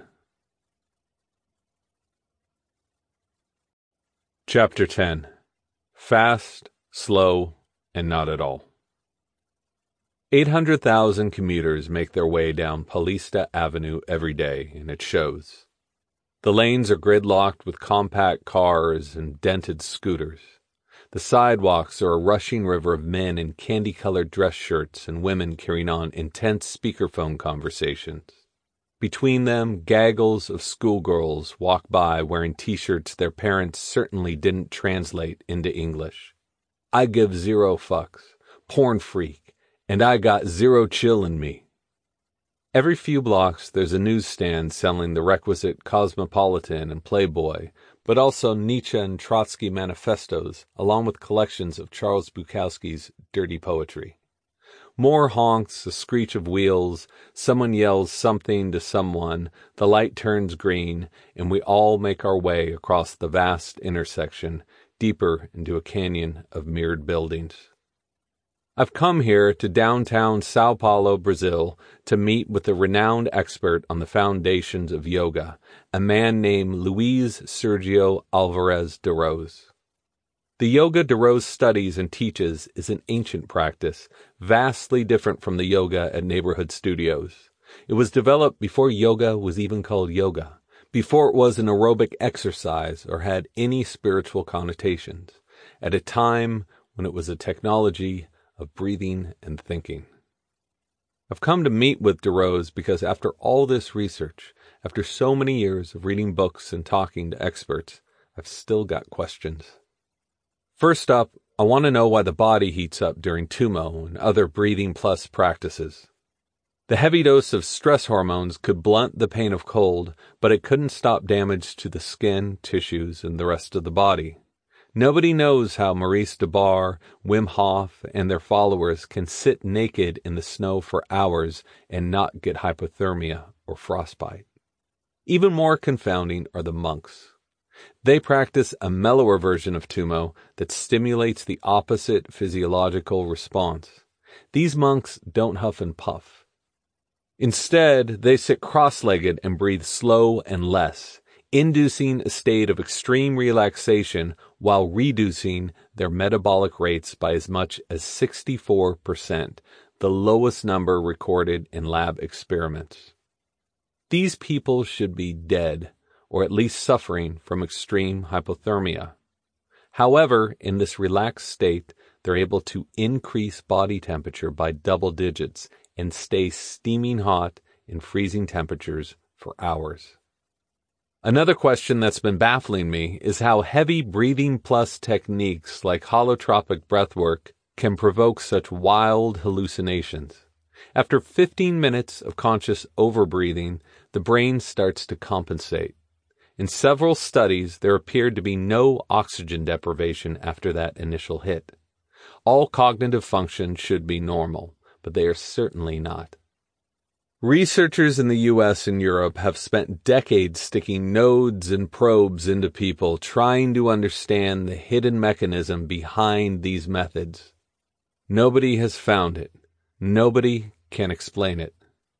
Chapter ten. Fast, Slow, and Not at All. eight hundred thousand commuters make their way down Paulista Avenue every day, and it shows. The lanes are gridlocked with compact cars and dented scooters. The sidewalks are a rushing river of men in candy-colored dress shirts and women carrying on intense speakerphone conversations. Between them, gaggles of schoolgirls walk by wearing T-shirts their parents certainly didn't translate into English. I give zero fucks, porn freak, and I got zero chill in me. Every few blocks there's a newsstand selling the requisite Cosmopolitan and Playboy, but also Nietzsche and Trotsky manifestos, along with collections of Charles Bukowski's dirty poetry. More honks, a screech of wheels, someone yells something to someone, the light turns green, and we all make our way across the vast intersection, deeper into a canyon of mirrored buildings. I've come here to downtown Sao Paulo, Brazil, to meet with a renowned expert on the foundations of yoga, a man named Luiz Sergio Alvarez de Rose. The yoga de Rose studies and teaches is an ancient practice, vastly different from the yoga at neighborhood studios. It was developed before yoga was even called yoga, before it was an aerobic exercise or had any spiritual connotations, at a time when it was a technology of breathing and thinking. I've come to meet with DeRose because after all this research, after so many years of reading books and talking to experts, I've still got questions. First up, I want to know why the body heats up during Tummo and other breathing plus practices. The heavy dose of stress hormones could blunt the pain of cold, but it couldn't stop damage to the skin, tissues, and the rest of the body. Nobody knows how Maurice DeBar, Wim Hof, and their followers can sit naked in the snow for hours and not get hypothermia or frostbite. Even more confounding are the monks. They practice a mellower version of Tummo that stimulates the opposite physiological response. These monks don't huff and puff. Instead, they sit cross-legged and breathe slow and less, inducing a state of extreme relaxation while reducing their metabolic rates by as much as sixty-four percent, the lowest number recorded in lab experiments. These people should be dead, or at least suffering from extreme hypothermia. However, in this relaxed state, they're able to increase body temperature by double digits and stay steaming hot in freezing temperatures for hours. Another question that's been baffling me is how heavy breathing plus techniques like holotropic breathwork can provoke such wild hallucinations. After fifteen minutes of conscious overbreathing, the brain starts to compensate. In several studies, there appeared to be no oxygen deprivation after that initial hit. All cognitive function should be normal, but they are certainly not. Researchers in the U S and Europe have spent decades sticking nodes and probes into people trying to understand the hidden mechanism behind these methods. Nobody has found it. Nobody can explain it.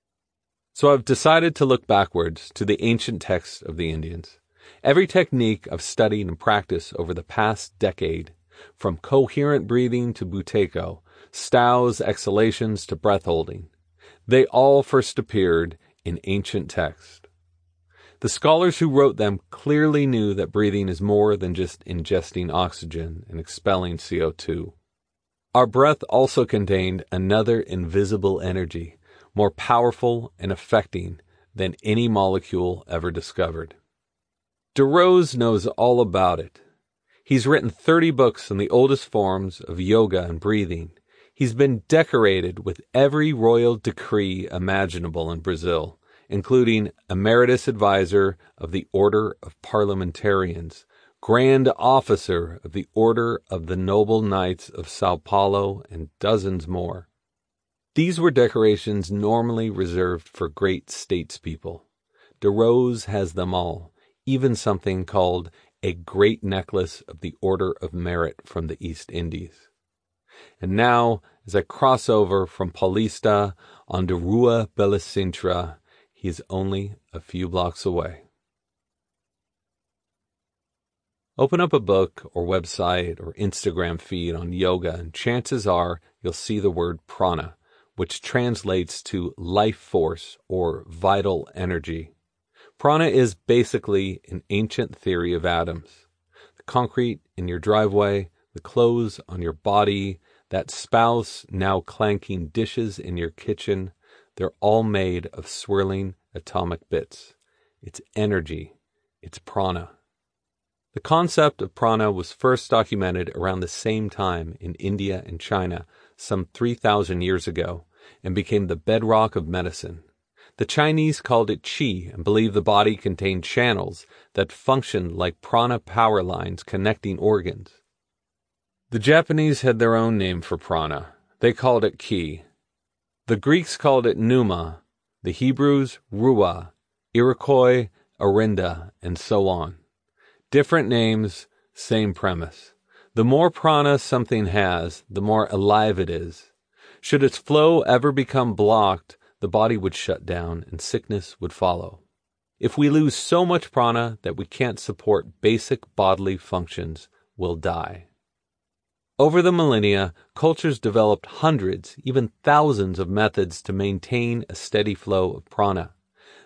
So I've decided to look backwards to the ancient texts of the Indians. Every technique I've studied and practiced over the past decade, from coherent breathing to buteyko, Stau's exhalations to breath holding, they all first appeared in ancient texts. The scholars who wrote them clearly knew that breathing is more than just ingesting oxygen and expelling C O two. Our breath also contained another invisible energy, more powerful and affecting than any molecule ever discovered. DeRose knows all about it. He's written thirty books on the oldest forms of yoga and breathing. He's been decorated with every royal decree imaginable in Brazil, including Emeritus Advisor of the Order of Parliamentarians, Grand Officer of the Order of the Noble Knights of Sao Paulo, and dozens more. These were decorations normally reserved for great statespeople. DeRose has them all, even something called a Great Necklace of the Order of Merit from the East Indies. And now, as I cross over from Paulista onto Rua Bela Sintra, he is only a few blocks away. Open up a book or website or Instagram feed on yoga, and chances are you'll see the word prana, which translates to life force or vital energy. Prana is basically an ancient theory of atoms. The concrete in your driveway, the clothes on your body, that spouse now clanking dishes in your kitchen, they're all made of swirling atomic bits. It's energy. It's prana. The concept of prana was first documented around the same time in India and China, some three thousand years ago, and became the bedrock of medicine. The Chinese called it qi and believed the body contained channels that functioned like prana power lines connecting organs. The Japanese had their own name for prana. They called it ki. The Greeks called it pneuma, the Hebrews ruah, Iroquois arinda, and so on. Different names, same premise. The more prana something has, the more alive it is. Should its flow ever become blocked, the body would shut down and sickness would follow. If we lose so much prana that we can't support basic bodily functions, we'll die. Over the millennia, cultures developed hundreds, even thousands of methods to maintain a steady flow of prana.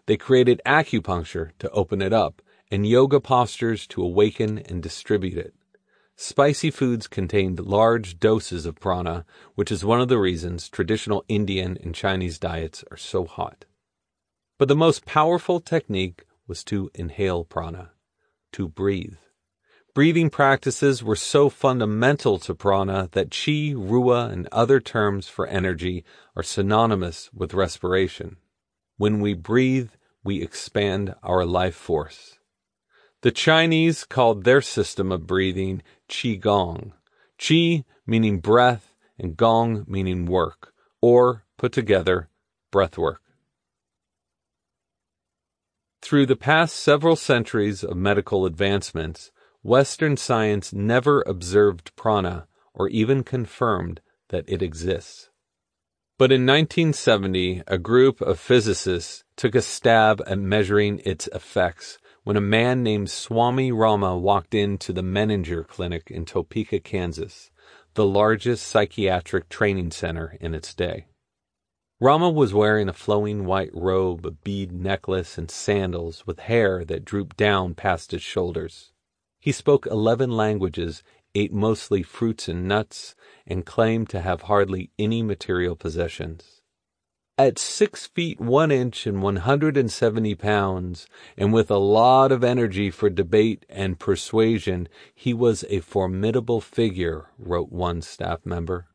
They created acupuncture to open it up, and yoga postures to awaken and distribute it. Spicy foods contained large doses of prana, which is one of the reasons traditional Indian and Chinese diets are so hot. But the most powerful technique was to inhale prana, to breathe. Breathing practices were so fundamental to prana that chi, ruwa, and other terms for energy are synonymous with respiration. When we breathe, we expand our life force. The Chinese called their system of breathing Qi Gong. Qi meaning breath and Gong meaning work, or, put together, breath work. Through the past several centuries of medical advancements, Western science never observed prana or even confirmed that it exists. But in nineteen seventy, a group of physicists took a stab at measuring its effects when a man named Swami Rama walked into the Menninger Clinic in Topeka, Kansas, the largest psychiatric training center in its day. Rama was wearing a flowing white robe, a bead necklace, and sandals with hair that drooped down past his shoulders. He spoke eleven languages, ate mostly fruits and nuts, and claimed to have hardly any material possessions. At six feet one inch and one hundred seventy pounds, and with a lot of energy for debate and persuasion, he was a formidable figure, wrote one staff member.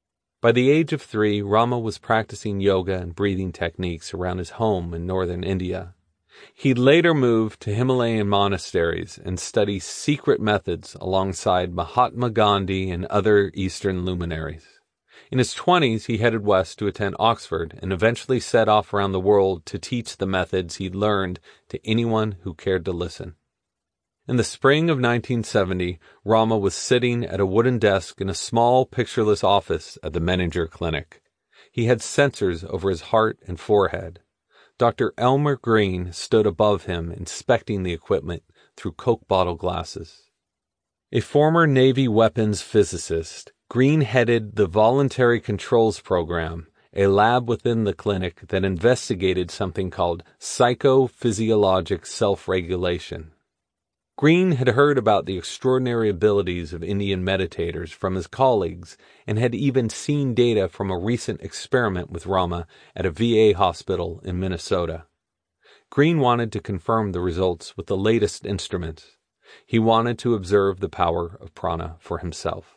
By the age of three, Rama was practicing yoga and breathing techniques around his home in northern India. He later moved to Himalayan monasteries and studied secret methods alongside Mahatma Gandhi and other Eastern luminaries. In his twenties, he headed west to attend Oxford and eventually set off around the world to teach the methods he'd learned to anyone who cared to listen. In the spring of nineteen seventy, Rama was sitting at a wooden desk in a small, pictureless office at the Menninger Clinic. He had sensors over his heart and forehead. Doctor Elmer Green stood above him, inspecting the equipment through Coke bottle glasses. A former Navy weapons physicist, Green headed the Voluntary Controls Program, a lab within the clinic that investigated something called psychophysiologic self-regulation. Green had heard about the extraordinary abilities of Indian meditators from his colleagues and had even seen data from a recent experiment with Rama at a V A hospital in Minnesota. Green wanted to confirm the results with the latest instruments. He wanted to observe the power of prana for himself.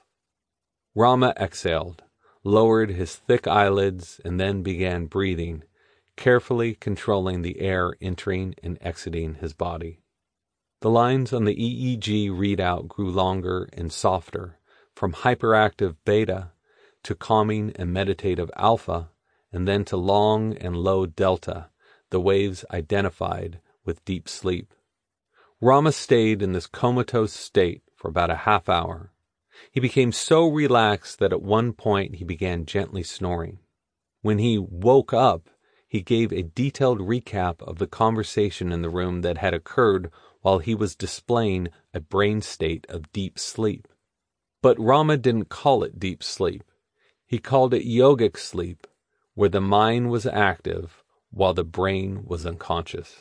Rama exhaled, lowered his thick eyelids, and then began breathing, carefully controlling the air entering and exiting his body. The lines on the E E G readout grew longer and softer, from hyperactive beta to calming and meditative alpha, and then to long and low delta, the waves identified with deep sleep. Rama stayed in this comatose state for about a half hour. He became so relaxed that at one point he began gently snoring. When he woke up, he gave a detailed recap of the conversation in the room that had occurred while he was displaying a brain state of deep sleep. But Rama didn't call it deep sleep. He called it yogic sleep, where the mind was active while the brain was unconscious.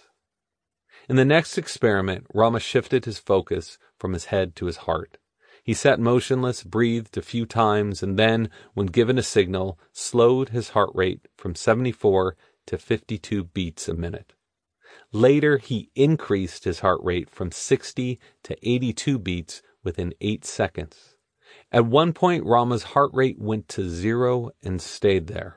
In the next experiment, Rama shifted his focus from his head to his heart. He sat motionless, breathed a few times, and then, when given a signal, slowed his heart rate from seventy-four to fifty-two beats a minute. Later, he increased his heart rate from sixty to eighty-two beats within eight seconds. At one point, Rama's heart rate went to zero and stayed there.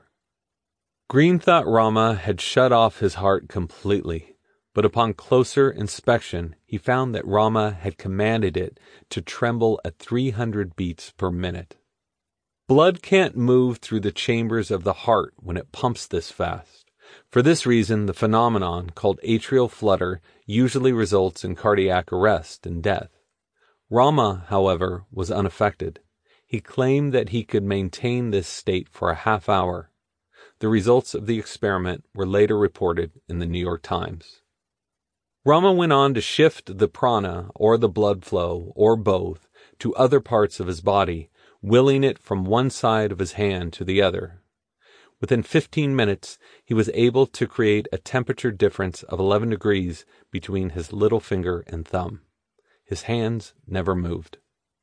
Green thought Rama had shut off his heart completely. But upon closer inspection, he found that Rama had commanded it to tremble at three hundred beats per minute. Blood can't move through the chambers of the heart when it pumps this fast. For this reason, the phenomenon, called atrial flutter, usually results in cardiac arrest and death. Rama, however, was unaffected. He claimed that he could maintain this state for a half hour. The results of the experiment were later reported in the New York Times. Rama went on to shift the prana, or the blood flow, or both, to other parts of his body, willing it from one side of his hand to the other. Within fifteen minutes, he was able to create a temperature difference of eleven degrees between his little finger and thumb. His hands never moved.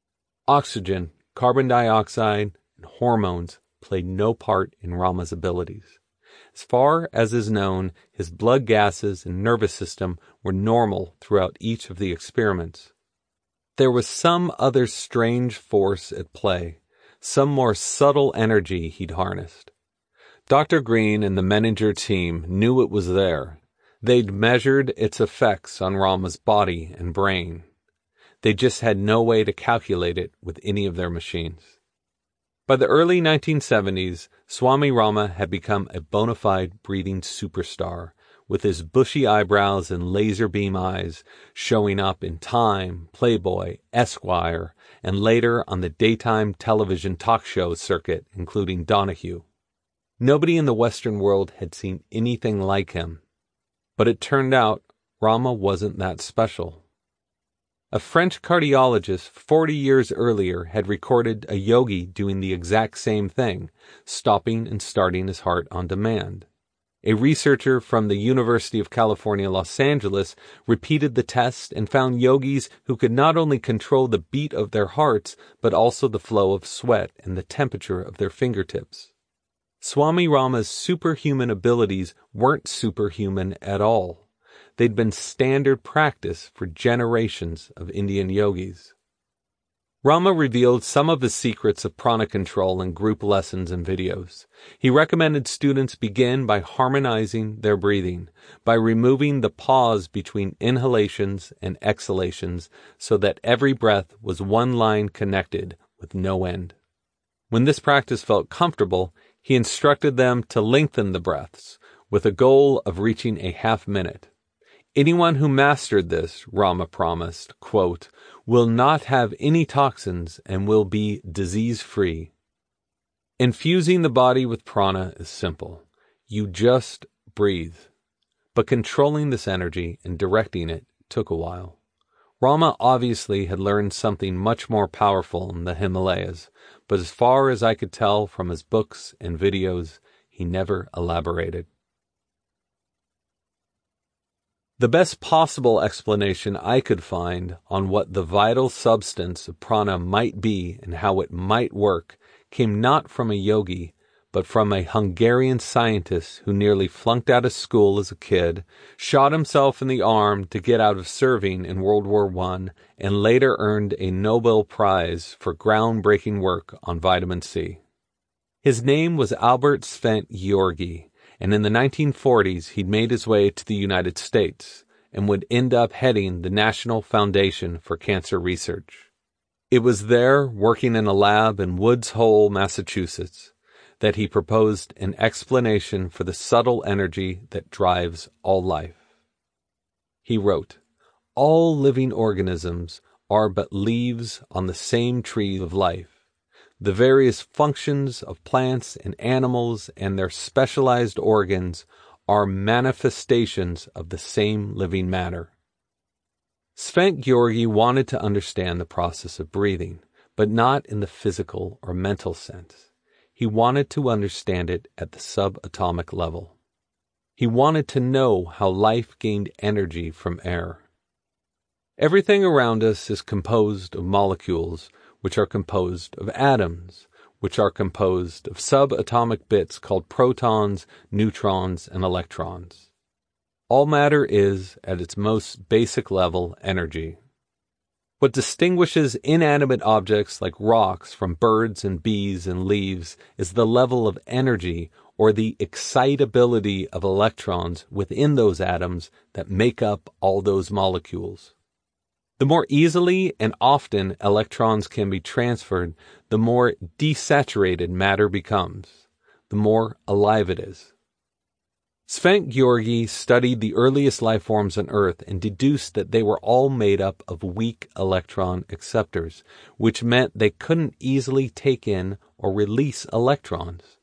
Oxygen, carbon dioxide, and hormones played no part in Rama's abilities. As far as is known, his blood gases and nervous system were normal throughout each of the experiments. There was some other strange force at play, some more subtle energy he'd harnessed. Doctor Green and the Menninger team knew it was there. They'd measured its effects on Rama's body and brain. They just had no way to calculate it with any of their machines. By the early nineteen seventies, Swami Rama had become a bona fide breathing superstar, with his bushy eyebrows and laser beam eyes showing up in Time, Playboy, Esquire, and later on the daytime television talk show circuit, including Donahue. Nobody in the Western world had seen anything like him. But it turned out Rama wasn't that special. A French cardiologist forty years earlier had recorded a yogi doing the exact same thing, stopping and starting his heart on demand. A researcher from the University of California, Los Angeles, repeated the test and found yogis who could not only control the beat of their hearts, but also the flow of sweat and the temperature of their fingertips. Swami Rama's superhuman abilities weren't superhuman at all. They'd been standard practice for generations of Indian yogis. Rama revealed some of the secrets of prana control in group lessons and videos. He recommended students begin by harmonizing their breathing, by removing the pause between inhalations and exhalations so that every breath was one line connected with no end. When this practice felt comfortable, he instructed them to lengthen the breaths, with a goal of reaching a half minute. Anyone who mastered this, Rama promised, quote, will not have any toxins and will be disease-free. Infusing the body with prana is simple. You just breathe. But controlling this energy and directing it took a while. Rama obviously had learned something much more powerful in the Himalayas, but as far as I could tell from his books and videos, he never elaborated. The best possible explanation I could find on what the vital substance of prana might be and how it might work came not from a yogi, but from a Hungarian scientist who nearly flunked out of school as a kid, shot himself in the arm to get out of serving in World War One, and later earned a Nobel Prize for groundbreaking work on vitamin C. His name was Albert Szent-Györgyi, and in the nineteen forties he'd made his way to the United States and would end up heading the National Foundation for Cancer Research. It was there, working in a lab in Woods Hole, Massachusetts, that he proposed an explanation for the subtle energy that drives all life. He wrote, "All living organisms are but leaves on the same tree of life. The various functions of plants and animals and their specialized organs are manifestations of the same living matter." Szent-Györgyi wanted to understand the process of breathing, but not in the physical or mental sense. He wanted to understand it at the subatomic level. He wanted to know how life gained energy from air. Everything around us is composed of molecules, which are composed of atoms, which are composed of subatomic bits called protons, neutrons, and electrons. All matter is, at its most basic level, energy. What distinguishes inanimate objects like rocks from birds and bees and leaves is the level of energy or the excitability of electrons within those atoms that make up all those molecules. The more easily and often electrons can be transferred, the more desaturated matter becomes, the more alive it is. Szent-Györgyi studied the earliest life forms on Earth and deduced that they were all made up of weak electron acceptors, which meant they couldn't easily take in or release electrons.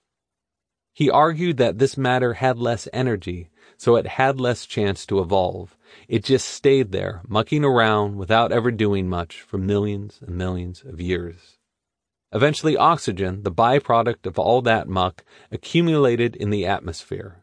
He argued that this matter had less energy, so it had less chance to evolve. It just stayed there, mucking around without ever doing much for millions and millions of years. Eventually, oxygen, the byproduct of all that muck, accumulated in the atmosphere.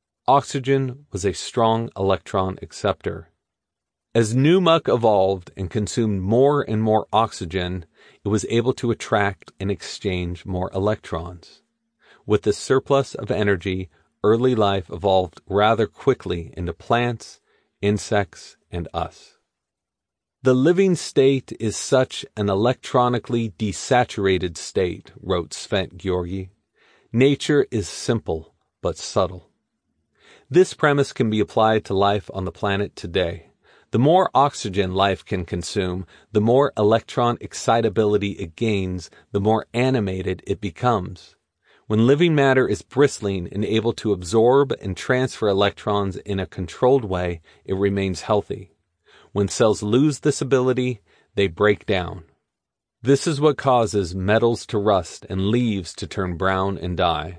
Oxygen was a strong electron acceptor. As new muck evolved and consumed more and more oxygen, it was able to attract and exchange more electrons. With the surplus of energy, early life evolved rather quickly into plants, insects, and us. The living state is such an electronically desaturated state, wrote Szent-Györgyi. Nature is simple but subtle. This premise can be applied to life on the planet today. The more oxygen life can consume, the more electron excitability it gains, the more animated it becomes. When living matter is bristling and able to absorb and transfer electrons in a controlled way, it remains healthy. When cells lose this ability, they break down. This is what causes metals to rust and leaves to turn brown and die.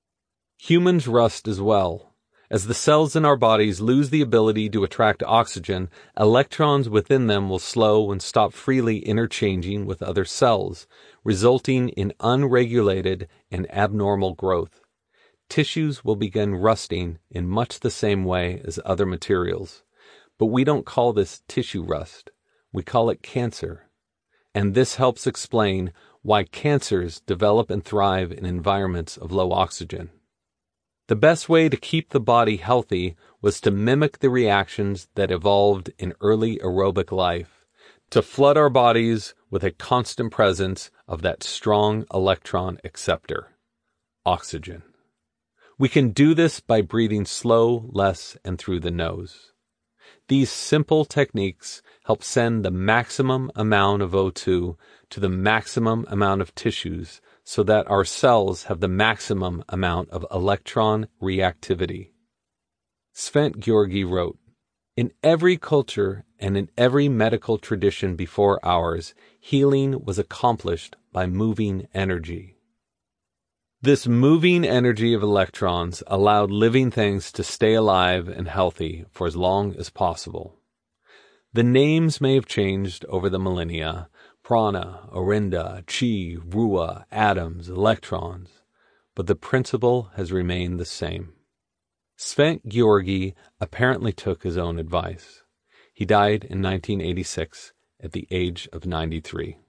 Humans rust as well. As the cells in our bodies lose the ability to attract oxygen, electrons within them will slow and stop freely interchanging with other cells, resulting in unregulated and abnormal growth. Tissues will begin rusting in much the same way as other materials. But we don't call this tissue rust. We call it cancer. And this helps explain why cancers develop and thrive in environments of low oxygen. The best way to keep the body healthy was to mimic the reactions that evolved in early aerobic life, to flood our bodies with a constant presence of that strong electron acceptor, oxygen. We can do this by breathing slow, less, and through the nose. These simple techniques help send the maximum amount of O two to the maximum amount of tissues so that our cells have the maximum amount of electron reactivity. Szent-Györgyi wrote, "In every culture and in every medical tradition before ours, healing was accomplished by moving energy." This moving energy of electrons allowed living things to stay alive and healthy for as long as possible. The names may have changed over the millennia: prana, orinda, chi, ruah, atoms, electrons, but the principle has remained the same. Szent-Györgyi apparently took his own advice. He died in nineteen eighty-six at the age of ninety-three.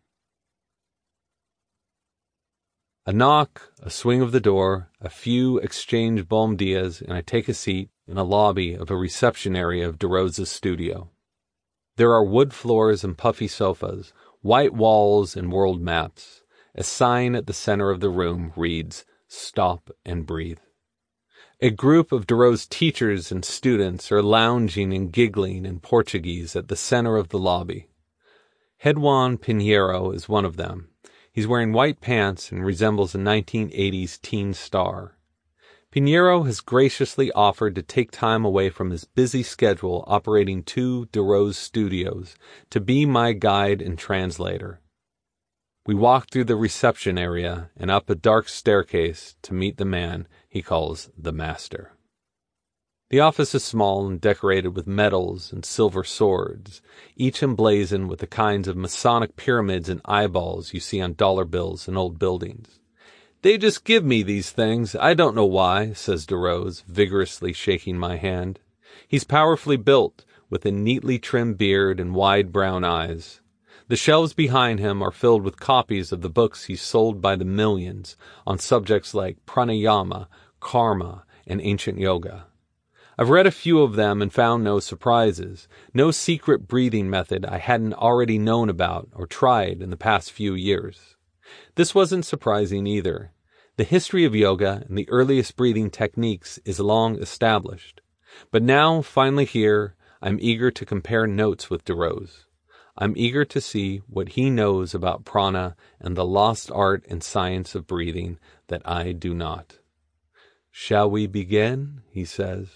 A knock, a swing of the door, a few exchange bom dias, and I take a seat in a lobby of a reception area of DeRosa's studio. There are wood floors and puffy sofas, white walls and world maps. A sign at the center of the room reads, "Stop and breathe." A group of DeRosa's teachers and students are lounging and giggling in Portuguese at the center of the lobby. Hedwan Pinheiro is one of them. He's wearing white pants and resembles a nineteen eighties teen star. Pinheiro has graciously offered to take time away from his busy schedule operating two DeRosa studios to be my guide and translator. We walk through the reception area and up a dark staircase to meet the man he calls the Master. The office is small and decorated with medals and silver swords, each emblazoned with the kinds of Masonic pyramids and eyeballs you see on dollar bills and old buildings. "They just give me these things. I don't know why," says DeRosa, vigorously shaking my hand. He's powerfully built, with a neatly trimmed beard and wide brown eyes. The shelves behind him are filled with copies of the books he's sold by the millions on subjects like pranayama, karma, and ancient yoga. I've read a few of them and found no surprises, no secret breathing method I hadn't already known about or tried in the past few years. This wasn't surprising either. The history of yoga and the earliest breathing techniques is long established. But now, finally here, I'm eager to compare notes with DeRosa. I'm eager to see what he knows about prana and the lost art and science of breathing that I do not. "Shall we begin?" he says.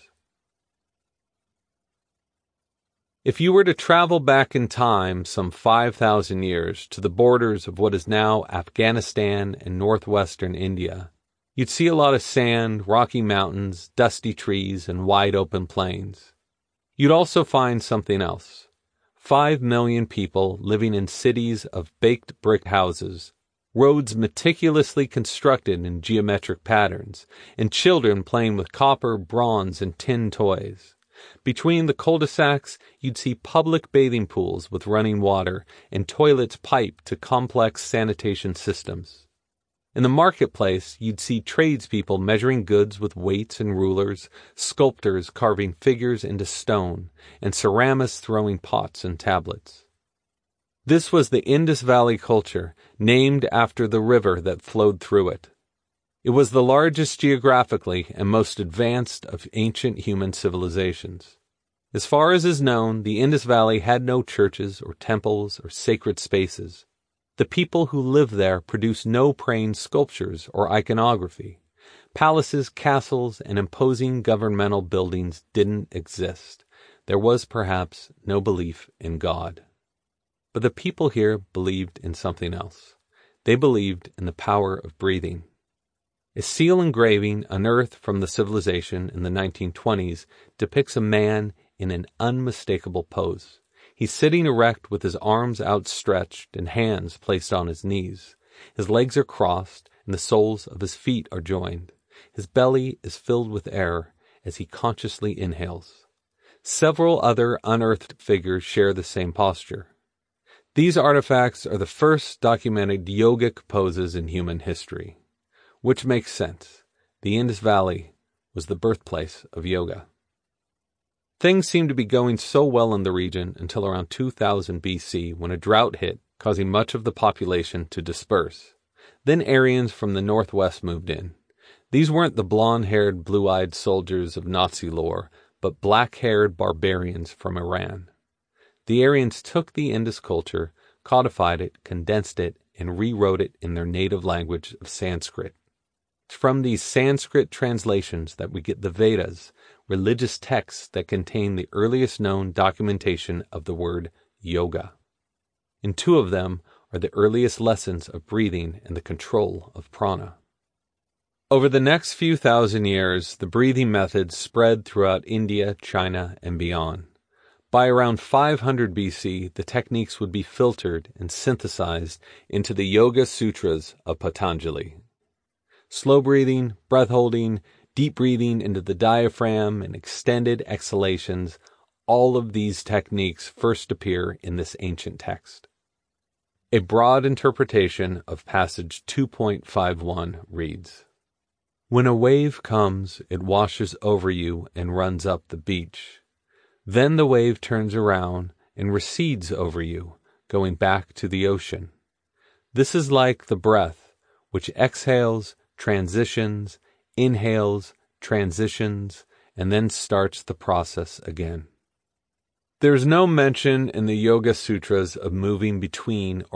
If you were to travel back in time some five thousand years to the borders of what is now Afghanistan and northwestern India, you'd see a lot of sand, rocky mountains, dusty trees, and wide open plains. You'd also find something else. Five million people living in cities of baked brick houses, roads meticulously constructed in geometric patterns, and children playing with copper, bronze, and tin toys. Between the cul-de-sacs, you'd see public bathing pools with running water and toilets piped to complex sanitation systems. In the marketplace, you'd see tradespeople measuring goods with weights and rulers, sculptors carving figures into stone, and ceramists throwing pots and tablets. This was the Indus Valley culture, named after the river that flowed through it. It was the largest geographically and most advanced of ancient human civilizations. As far as is known, the Indus Valley had no churches or temples or sacred spaces. The people who lived there produced no praying sculptures or iconography. Palaces, castles, and imposing governmental buildings didn't exist. There was perhaps no belief in God. But the people here believed in something else. They believed in the power of breathing. A seal engraving unearthed from the civilization in the nineteen twenties depicts a man in an unmistakable pose. He's sitting erect with his arms outstretched and hands placed on his knees. His legs are crossed and the soles of his feet are joined. His belly is filled with air as he consciously inhales. Several other unearthed figures share the same posture. These artifacts are the first documented yogic poses in human history, which makes sense. The Indus Valley was the birthplace of yoga. Things seemed to be going so well in the region until around two thousand B C, when a drought hit, causing much of the population to disperse. Then Aryans from the northwest moved in. These weren't the blonde-haired, blue-eyed soldiers of Nazi lore, but black-haired barbarians from Iran. The Aryans took the Indus culture, codified it, condensed it, and rewrote it in their native language of Sanskrit. It's from these Sanskrit translations that we get the Vedas, religious texts that contain the earliest known documentation of the word yoga. In two of them are the earliest lessons of breathing and the control of prana. Over the next few thousand years, the breathing methods spread throughout India, China, and beyond. By around five hundred B C, the techniques would be filtered and synthesized into the Yoga Sutras of Patanjali. Slow breathing, breath holding, deep breathing into the diaphragm, and extended exhalations, all of these techniques first appear in this ancient text. A broad interpretation of passage two point five one reads, "When a wave comes, it washes over you and runs up the beach. Then the wave turns around and recedes over you, going back to the ocean. This is like the breath, which exhales, transitions, inhales, transitions, and then starts the process again." There is no mention in the Yoga Sutras of moving between